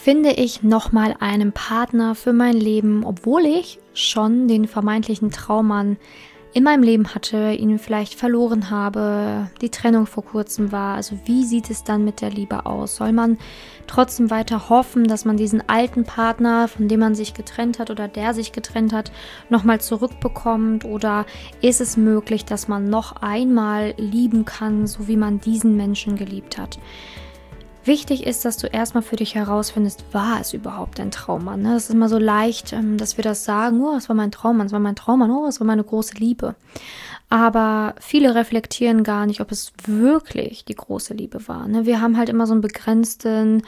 finde ich nochmal einen Partner für mein Leben, obwohl ich schon den vermeintlichen Traummann in meinem Leben hatte, ihn vielleicht verloren habe, die Trennung vor kurzem war. Also wie sieht es dann mit der Liebe aus? Soll man trotzdem weiter hoffen, dass man diesen alten Partner, von dem man sich getrennt hat oder der sich getrennt hat, nochmal zurückbekommt? Oder ist es möglich, dass man noch einmal lieben kann, so wie man diesen Menschen geliebt hat? Wichtig ist, dass du erstmal für dich herausfindest, war es überhaupt ein Traummann? Es ist immer so leicht, dass wir das sagen, oh, es war mein Traummann, es war mein Traummann, oh, es war meine große Liebe. Aber viele reflektieren gar nicht, ob es wirklich die große Liebe war. Wir haben halt immer so einen begrenzten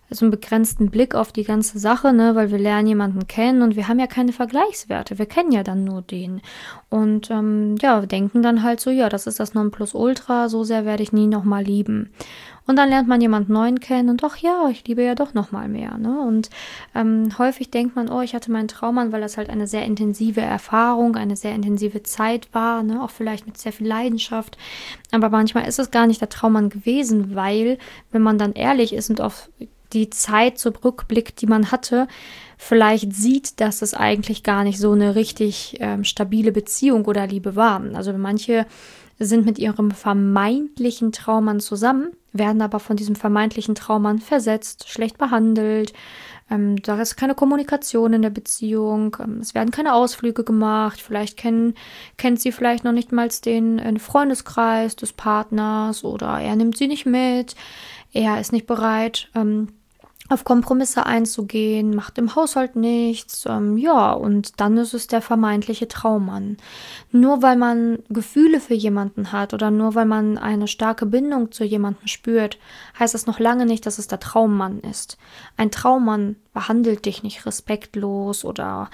Blick auf die ganze Sache, weil wir lernen jemanden kennen und wir haben ja keine Vergleichswerte. Wir kennen ja dann nur den. Und denken dann halt so, ja, das ist das Nonplusultra, so sehr werde ich nie nochmal lieben. Und dann lernt man jemanden Neuen kennen und doch, ja, ich liebe ja doch nochmal mehr. Und häufig denkt man, oh, ich hatte meinen Traummann, weil das halt eine sehr intensive Erfahrung, eine sehr intensive Zeit war, auch vielleicht mit sehr viel Leidenschaft. Aber manchmal ist es gar nicht der Traummann gewesen, weil, wenn man dann ehrlich ist und auf die Zeit zurückblickt, die man hatte, vielleicht sieht, dass es eigentlich gar nicht so eine richtig stabile Beziehung oder Liebe war. Also manche sind mit ihrem vermeintlichen Traummann zusammen, werden aber von diesem vermeintlichen Traummann versetzt, schlecht behandelt. Da ist keine Kommunikation in der Beziehung. Es werden keine Ausflüge gemacht. Vielleicht kennt sie vielleicht noch nicht mal den Freundeskreis des Partners oder er nimmt sie nicht mit. Er ist nicht bereit, auf Kompromisse einzugehen, macht im Haushalt nichts, und dann ist es der vermeintliche Traummann. Nur weil man Gefühle für jemanden hat oder nur weil man eine starke Bindung zu jemandem spürt, heißt das noch lange nicht, dass es der Traummann ist. Ein Traummann behandelt dich nicht respektlos oder,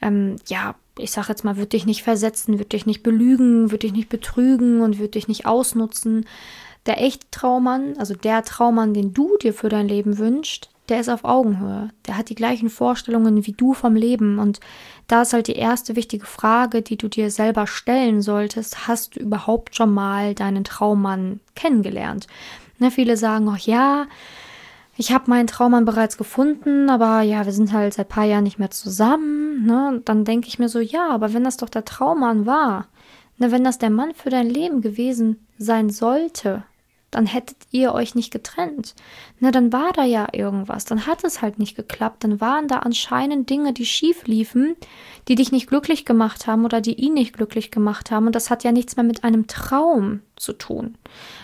ich sag jetzt mal, wird dich nicht versetzen, wird dich nicht belügen, wird dich nicht betrügen und wird dich nicht ausnutzen. Der echte Traummann, also der Traummann, den du dir für dein Leben wünschst, der ist auf Augenhöhe. Der hat die gleichen Vorstellungen wie du vom Leben. Und da ist halt die erste wichtige Frage, die du dir selber stellen solltest. Hast du überhaupt schon mal deinen Traummann kennengelernt? Viele sagen auch, ja, ich habe meinen Traummann bereits gefunden, aber ja, wir sind halt seit ein paar Jahren nicht mehr zusammen. Und dann denke ich mir so, ja, aber wenn das doch der Traummann war, wenn das der Mann für dein Leben gewesen sein sollte, dann hättet ihr euch nicht getrennt. Dann war da ja irgendwas. Dann hat es halt nicht geklappt. Dann waren da anscheinend Dinge, die schief liefen, die dich nicht glücklich gemacht haben oder die ihn nicht glücklich gemacht haben. Und das hat ja nichts mehr mit einem Traum zu tun.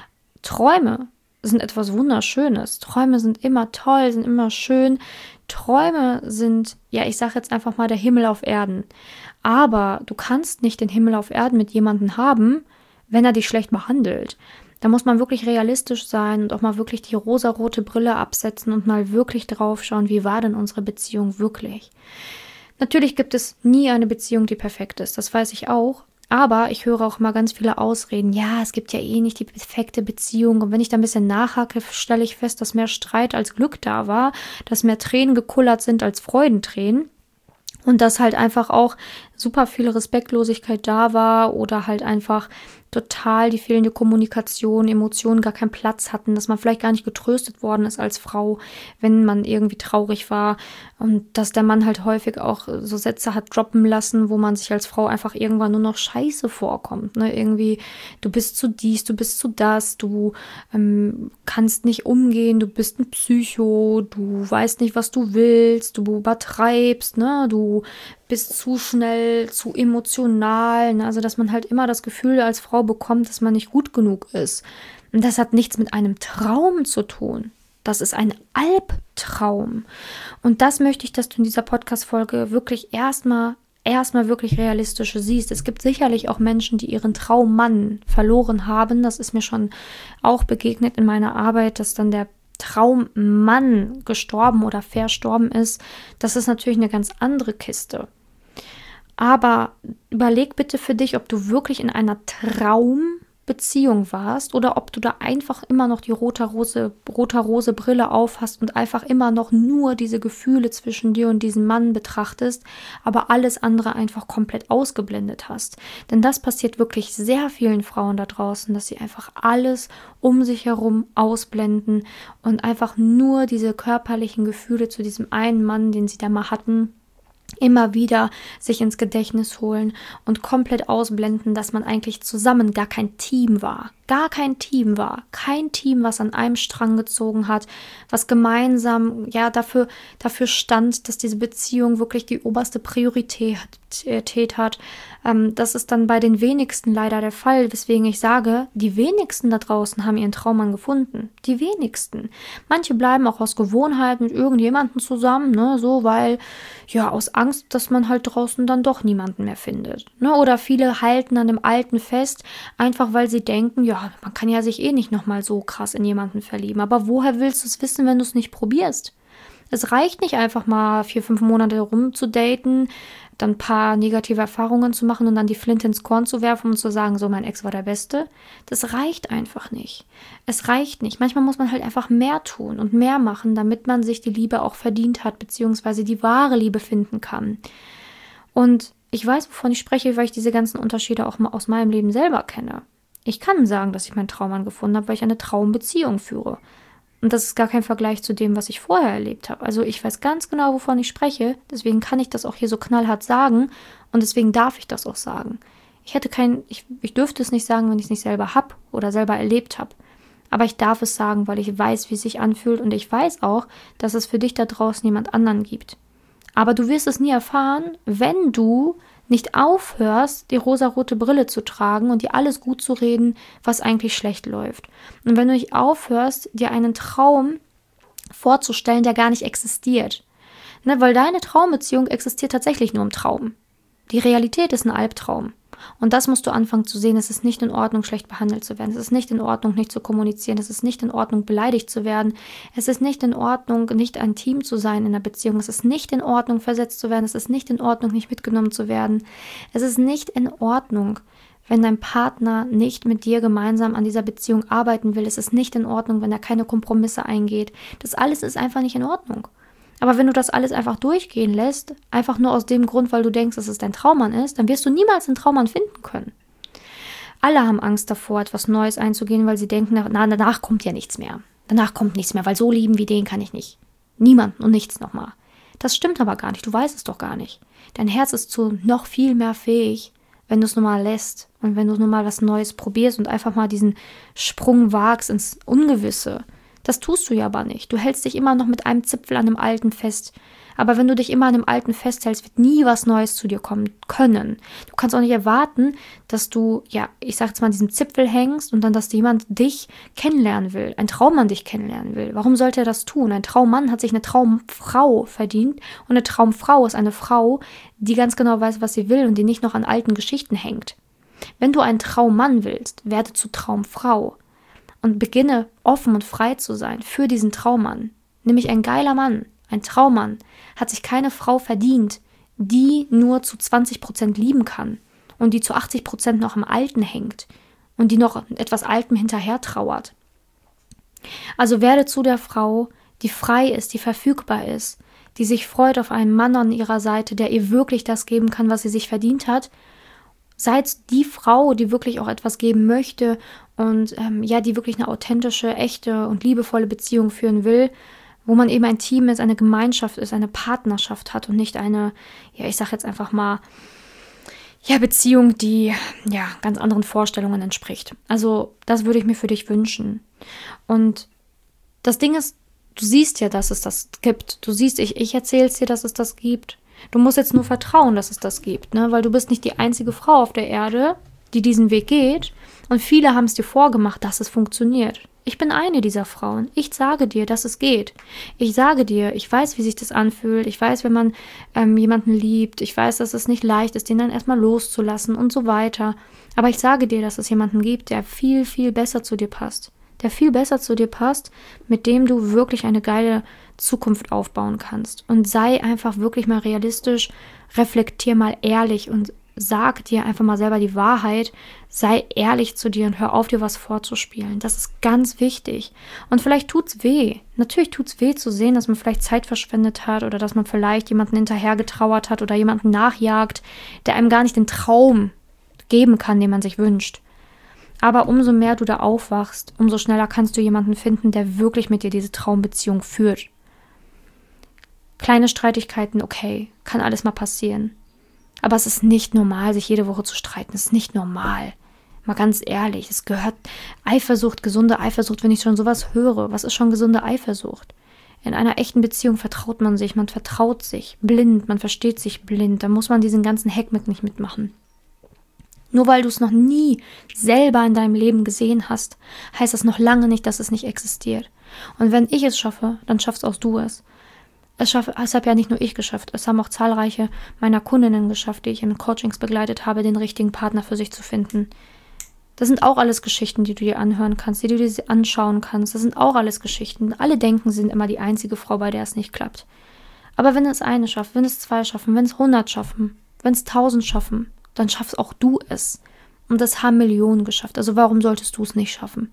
Träume sind etwas Wunderschönes. Träume sind immer toll, sind immer schön. Träume sind, ich sage jetzt einfach mal, der Himmel auf Erden. Aber du kannst nicht den Himmel auf Erden mit jemandem haben, wenn er dich schlecht behandelt. Da muss man wirklich realistisch sein und auch mal wirklich die rosarote Brille absetzen und mal wirklich drauf schauen, wie war denn unsere Beziehung wirklich. Natürlich gibt es nie eine Beziehung, die perfekt ist, das weiß ich auch. Aber ich höre auch mal ganz viele Ausreden, ja, es gibt ja eh nicht die perfekte Beziehung. Und wenn ich da ein bisschen nachhake, stelle ich fest, dass mehr Streit als Glück da war, dass mehr Tränen gekullert sind als Freudentränen. Und dass halt einfach auch super viel Respektlosigkeit da war oder halt einfach total die fehlende Kommunikation, Emotionen gar keinen Platz hatten, dass man vielleicht gar nicht getröstet worden ist als Frau, wenn man irgendwie traurig war und dass der Mann halt häufig auch so Sätze hat droppen lassen, wo man sich als Frau einfach irgendwann nur noch scheiße vorkommt, Irgendwie, du bist zu dies, du bist zu das, du kannst nicht umgehen, du bist ein Psycho, du weißt nicht, was du willst, du übertreibst, du bist zu schnell, zu emotional, also dass man halt immer das Gefühl als Frau bekommt, dass man nicht gut genug ist. Und das hat nichts mit einem Traum zu tun. Das ist ein Albtraum. Und das möchte ich, dass du in dieser Podcast-Folge wirklich erstmal wirklich realistisch siehst. Es gibt sicherlich auch Menschen, die ihren Traummann verloren haben. Das ist mir schon auch begegnet in meiner Arbeit, dass dann der Traummann gestorben oder verstorben ist. Das ist natürlich eine ganz andere Kiste. Aber überleg bitte für dich, ob du wirklich in einer Beziehung warst oder ob du da einfach immer noch die roter-rose Brille auf hast und einfach immer noch nur diese Gefühle zwischen dir und diesem Mann betrachtest, aber alles andere einfach komplett ausgeblendet hast. Denn das passiert wirklich sehr vielen Frauen da draußen, dass sie einfach alles um sich herum ausblenden und einfach nur diese körperlichen Gefühle zu diesem einen Mann, den sie da mal hatten, immer wieder sich ins Gedächtnis holen und komplett ausblenden, dass man eigentlich zusammen gar kein Team war. Kein Team, was an einem Strang gezogen hat, was gemeinsam dafür stand, dass diese Beziehung wirklich die oberste Priorität hat. Das ist dann bei den wenigsten leider der Fall, weswegen ich sage, die wenigsten da draußen haben ihren Traummann gefunden. Die wenigsten. Manche bleiben auch aus Gewohnheit mit irgendjemandem zusammen, ne, so weil, aus Angst, dass man halt draußen dann doch niemanden mehr findet. Ne? Oder viele halten an dem Alten fest, einfach weil sie denken, man kann ja sich nicht nochmal so krass in jemanden verlieben. Aber woher willst du es wissen, wenn du es nicht probierst? Es reicht nicht einfach mal 4-5 Monate rumzudaten, dann ein paar negative Erfahrungen zu machen und dann die Flinte ins Korn zu werfen und zu sagen, so, mein Ex war der Beste. Das reicht einfach nicht. Es reicht nicht. Manchmal muss man halt einfach mehr tun und mehr machen, damit man sich die Liebe auch verdient hat, beziehungsweise die wahre Liebe finden kann. Und ich weiß, wovon ich spreche, weil ich diese ganzen Unterschiede auch mal aus meinem Leben selber kenne. Ich kann sagen, dass ich meinen Traummann gefunden habe, weil ich eine Traumbeziehung führe. Und das ist gar kein Vergleich zu dem, was ich vorher erlebt habe. Also ich weiß ganz genau, wovon ich spreche. Deswegen kann ich das auch hier so knallhart sagen. Und deswegen darf ich das auch sagen. Ich dürfte es nicht sagen, wenn ich es nicht selber habe oder selber erlebt habe. Aber ich darf es sagen, weil ich weiß, wie es sich anfühlt. Und ich weiß auch, dass es für dich da draußen jemand anderen gibt. Aber du wirst es nie erfahren, wenn du nicht aufhörst, die rosarote Brille zu tragen und dir alles gut zu reden, was eigentlich schlecht läuft. Und wenn du nicht aufhörst, dir einen Traum vorzustellen, der gar nicht existiert. Ne, weil deine Traumbeziehung existiert tatsächlich nur im Traum. Die Realität ist ein Albtraum. Und das musst du anfangen zu sehen. Es ist nicht in Ordnung, schlecht behandelt zu werden. Es ist nicht in Ordnung, nicht zu kommunizieren. Es ist nicht in Ordnung, beleidigt zu werden. Es ist nicht in Ordnung, nicht ein Team zu sein in einer Beziehung. Es ist nicht in Ordnung, versetzt zu werden. Es ist nicht in Ordnung, nicht mitgenommen zu werden. Es ist nicht in Ordnung, wenn dein Partner nicht mit dir gemeinsam an dieser Beziehung arbeiten will. Es ist nicht in Ordnung, wenn er keine Kompromisse eingeht. Das alles ist einfach nicht in Ordnung. Aber wenn du das alles einfach durchgehen lässt, einfach nur aus dem Grund, weil du denkst, dass es dein Traummann ist, dann wirst du niemals einen Traummann finden können. Alle haben Angst davor, etwas Neues einzugehen, weil sie denken, danach kommt ja nichts mehr. Danach kommt nichts mehr, weil so lieben wie den kann ich nicht. Niemanden und nichts nochmal. Das stimmt aber gar nicht, du weißt es doch gar nicht. Dein Herz ist zu noch viel mehr fähig, wenn du es nur mal lässt und wenn du nur mal was Neues probierst und einfach mal diesen Sprung wagst ins Ungewisse. Das tust du ja aber nicht. Du hältst dich immer noch mit einem Zipfel an dem Alten fest. Aber wenn du dich immer an dem Alten festhältst, wird nie was Neues zu dir kommen können. Du kannst auch nicht erwarten, dass du, ich sag jetzt mal, an diesem Zipfel hängst und dann, dass jemand dich kennenlernen will, ein Traummann dich kennenlernen will. Warum sollte er das tun? Ein Traummann hat sich eine Traumfrau verdient und eine Traumfrau ist eine Frau, die ganz genau weiß, was sie will und die nicht noch an alten Geschichten hängt. Wenn du einen Traummann willst, werde zu Traumfrau. Und beginne offen und frei zu sein für diesen Traummann. Nämlich ein geiler Mann, ein Traummann, hat sich keine Frau verdient, die nur zu 20% lieben kann und die zu 80% noch am Alten hängt und die noch etwas Altem hinterher trauert. Also werde zu der Frau, die frei ist, die verfügbar ist, die sich freut auf einen Mann an ihrer Seite, der ihr wirklich das geben kann, was sie sich verdient hat. Seid die Frau, die wirklich auch etwas geben möchte und die wirklich eine authentische, echte und liebevolle Beziehung führen will, wo man eben ein Team ist, eine Gemeinschaft ist, eine Partnerschaft hat und nicht eine, ich sag jetzt einfach mal, Beziehung, die ganz anderen Vorstellungen entspricht. Also das würde ich mir für dich wünschen. Und das Ding ist, du siehst ja, dass es das gibt. Du siehst, ich erzähle es dir, dass es das gibt. Du musst jetzt nur vertrauen, dass es das gibt, ne? Weil du bist nicht die einzige Frau auf der Erde, die diesen Weg geht. Und viele haben es dir vorgemacht, dass es funktioniert. Ich bin eine dieser Frauen. Ich sage dir, dass es geht. Ich sage dir, ich weiß, wie sich das anfühlt. Ich weiß, wenn man jemanden liebt. Ich weiß, dass es nicht leicht ist, den dann erstmal loszulassen und so weiter. Aber ich sage dir, dass es jemanden gibt, der viel, viel besser zu dir passt. Der viel besser zu dir passt, mit dem du wirklich eine geile Zukunft aufbauen kannst. Und sei einfach wirklich mal realistisch, reflektier mal ehrlich und sag dir einfach mal selber die Wahrheit, sei ehrlich zu dir und hör auf, dir was vorzuspielen. Das ist ganz wichtig. Und vielleicht tut's weh. Natürlich tut's weh zu sehen, dass man vielleicht Zeit verschwendet hat oder dass man vielleicht jemanden hinterhergetrauert hat oder jemanden nachjagt, der einem gar nicht den Traum geben kann, den man sich wünscht. Aber umso mehr du da aufwachst, umso schneller kannst du jemanden finden, der wirklich mit dir diese Traumbeziehung führt. Kleine Streitigkeiten, okay, kann alles mal passieren. Aber es ist nicht normal, sich jede Woche zu streiten. Es ist nicht normal. Mal ganz ehrlich, es gehört Eifersucht, gesunde Eifersucht, wenn ich schon sowas höre. Was ist schon gesunde Eifersucht? In einer echten Beziehung vertraut man vertraut sich blind, man versteht sich blind. Da muss man diesen ganzen Heckmeck nicht mitmachen. Nur weil du es noch nie selber in deinem Leben gesehen hast, heißt das noch lange nicht, dass es nicht existiert. Und wenn ich es schaffe, dann schaffst auch du es. Es habe ja nicht nur ich geschafft, es haben auch zahlreiche meiner Kundinnen geschafft, die ich in Coachings begleitet habe, den richtigen Partner für sich zu finden. Das sind auch alles Geschichten, die du dir anhören kannst, die du dir anschauen kannst. Das sind auch alles Geschichten. Alle denken, sie sind immer die einzige Frau, bei der es nicht klappt. Aber wenn es eine schafft, wenn es 2 schaffen, wenn es 100 schaffen, wenn es 1000 schaffen, dann schaffst auch du es. Und das haben Millionen geschafft. Also warum solltest du es nicht schaffen?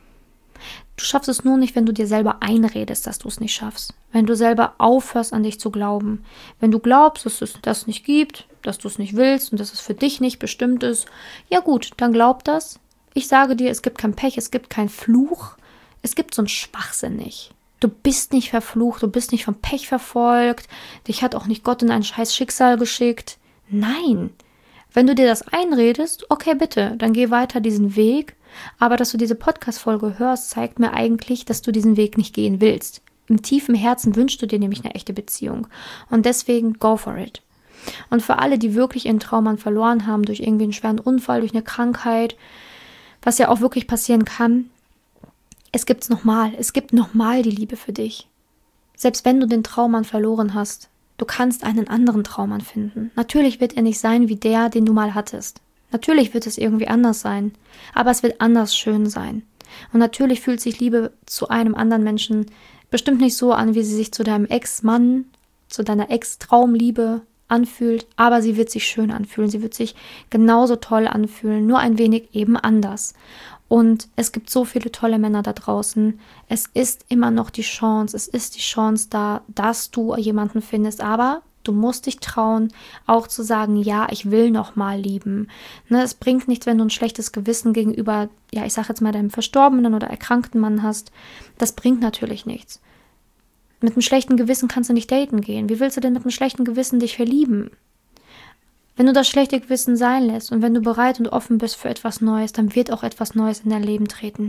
Du schaffst es nur nicht, wenn du dir selber einredest, dass du es nicht schaffst. Wenn du selber aufhörst, an dich zu glauben. Wenn du glaubst, dass es das nicht gibt, dass du es nicht willst und dass es für dich nicht bestimmt ist, ja gut, dann glaub das. Ich sage dir, es gibt kein Pech, es gibt keinen Fluch. Es gibt so einen Schwachsinn nicht. Du bist nicht verflucht, du bist nicht vom Pech verfolgt. Dich hat auch nicht Gott in ein scheiß Schicksal geschickt. Nein. Wenn du dir das einredest, okay, bitte, dann geh weiter diesen Weg. Aber dass du diese Podcast-Folge hörst, zeigt mir eigentlich, dass du diesen Weg nicht gehen willst. Im tiefen Herzen wünschst du dir nämlich eine echte Beziehung. Und deswegen go for it. Und für alle, die wirklich ihren Traummann verloren haben, durch irgendwie einen schweren Unfall, durch eine Krankheit, was ja auch wirklich passieren kann, es gibt nochmal die Liebe für dich. Selbst wenn du den Traummann verloren hast, du kannst einen anderen Traummann finden. Natürlich wird er nicht sein wie der, den du mal hattest. Natürlich wird es irgendwie anders sein, aber es wird anders schön sein. Und natürlich fühlt sich Liebe zu einem anderen Menschen bestimmt nicht so an, wie sie sich zu deinem Ex-Mann, zu deiner Ex-Traumliebe anfühlt, aber sie wird sich schön anfühlen, sie wird sich genauso toll anfühlen, nur ein wenig eben anders. Und es gibt so viele tolle Männer da draußen. Es ist immer noch die Chance, es ist die Chance da, dass du jemanden findest, aber du musst dich trauen, auch zu sagen, ja, ich will noch mal lieben. Ne, es bringt nichts, wenn du ein schlechtes Gewissen gegenüber, ja, ich sag jetzt mal, deinem verstorbenen oder erkrankten Mann hast. Das bringt natürlich nichts. Mit einem schlechten Gewissen kannst du nicht daten gehen. Wie willst du denn mit einem schlechten Gewissen dich verlieben? Wenn du das schlechte Gewissen sein lässt und wenn du bereit und offen bist für etwas Neues, dann wird auch etwas Neues in dein Leben treten.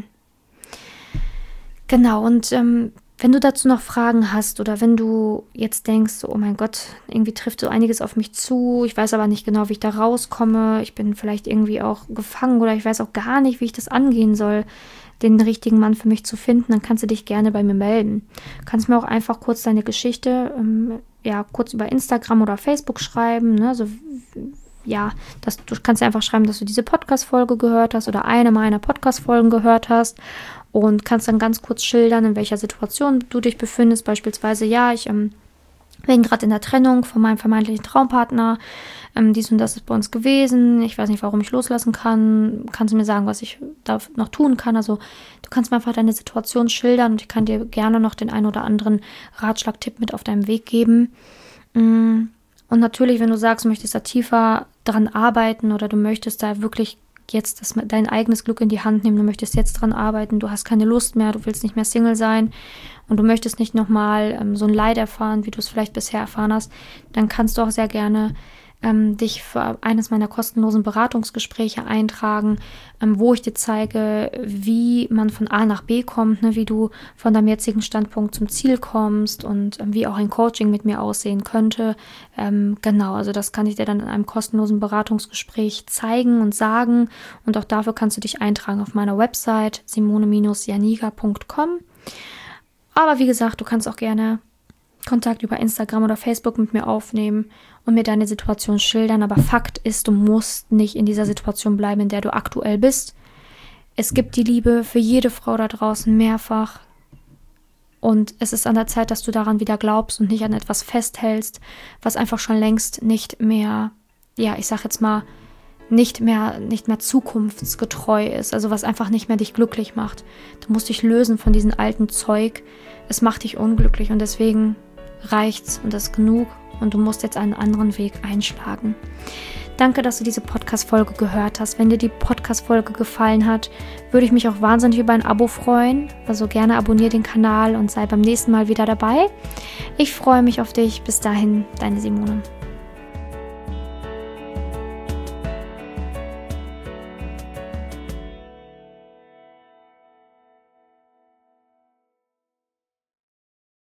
Genau, und wenn du dazu noch Fragen hast oder wenn du jetzt denkst, oh mein Gott, irgendwie trifft so einiges auf mich zu, ich weiß aber nicht genau, wie ich da rauskomme, ich bin vielleicht irgendwie auch gefangen oder ich weiß auch gar nicht, wie ich das angehen soll, den richtigen Mann für mich zu finden, dann kannst du dich gerne bei mir melden. Du kannst mir auch einfach kurz deine Geschichte, kurz über Instagram oder Facebook schreiben, ne, so, ja, du kannst einfach schreiben, dass du diese Podcast-Folge gehört hast oder eine meiner Podcast-Folgen gehört hast und kannst dann ganz kurz schildern, in welcher Situation du dich befindest. Beispielsweise, ja, ich bin gerade in der Trennung von meinem vermeintlichen Traumpartner. Dies und das ist bei uns gewesen. Ich weiß nicht, warum ich loslassen kann. Kannst du mir sagen, was ich da noch tun kann? Also du kannst mir einfach deine Situation schildern und ich kann dir gerne noch den einen oder anderen Ratschlag-Tipp mit auf deinem Weg geben. Und natürlich, wenn du sagst, du möchtest da tiefer dran arbeiten oder du möchtest da wirklich jetzt dein eigenes Glück in die Hand nehmen, du möchtest jetzt dran arbeiten, du hast keine Lust mehr, du willst nicht mehr Single sein und du möchtest nicht nochmal so ein Leid erfahren, wie du es vielleicht bisher erfahren hast, dann kannst du auch sehr gerne dich für eines meiner kostenlosen Beratungsgespräche eintragen, wo ich dir zeige, wie man von A nach B kommt, ne, wie du von deinem jetzigen Standpunkt zum Ziel kommst und wie auch ein Coaching mit mir aussehen könnte. Genau, also das kann ich dir dann in einem kostenlosen Beratungsgespräch zeigen und sagen und auch dafür kannst du dich eintragen auf meiner Website simone-janiga.com. Aber wie gesagt, du kannst auch gerne Kontakt über Instagram oder Facebook mit mir aufnehmen und mir deine Situation schildern. Aber Fakt ist, du musst nicht in dieser Situation bleiben, in der du aktuell bist. Es gibt die Liebe für jede Frau da draußen mehrfach. Und es ist an der Zeit, dass du daran wieder glaubst und nicht an etwas festhältst, was einfach schon längst nicht mehr ja, ich sag jetzt mal, nicht mehr zukunftsgetreu ist, also was einfach nicht mehr dich glücklich macht. Du musst dich lösen von diesem alten Zeug. Es macht dich unglücklich und deswegen reicht's und das ist genug und du musst jetzt einen anderen Weg einschlagen. Danke, dass du diese Podcast-Folge gehört hast. Wenn dir die Podcast-Folge gefallen hat, würde ich mich auch wahnsinnig über ein Abo freuen. Also gerne abonniere den Kanal und sei beim nächsten Mal wieder dabei. Ich freue mich auf dich. Bis dahin, deine Simone.